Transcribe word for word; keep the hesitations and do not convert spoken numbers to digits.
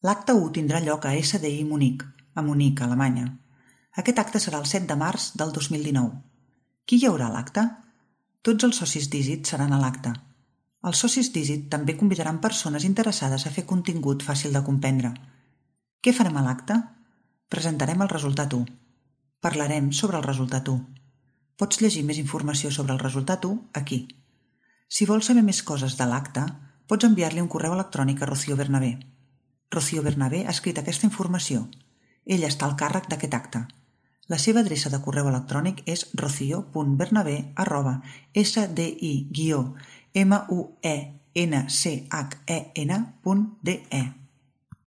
L'acte u tindrà lloc a S D I Munic, a Munic, Alemanya. Aquest acte serà el set de març del dos mil dinou. Qui hi haurà a l'acte? Tots els socis d'Easit seran a l'acte. Els socis d'Easit també convidaran persones interessades a fer contingut fàcil de comprendre. Què farem a l'acte? Presentarem el resultat u. Parlarem sobre el resultat u. Pots llegir més informació sobre el resultat u aquí. Si vols saber més coses de l'acte, pots enviar-li un correu electrònic a Rocío Bernabé. Rocío Bernabé ha escrit aquesta informació. Ella està al càrrec d'aquest acte. La seva adreça de correu electrònic és rocio punt bernabé arroba s d i guió m u e n c h e n punt d e.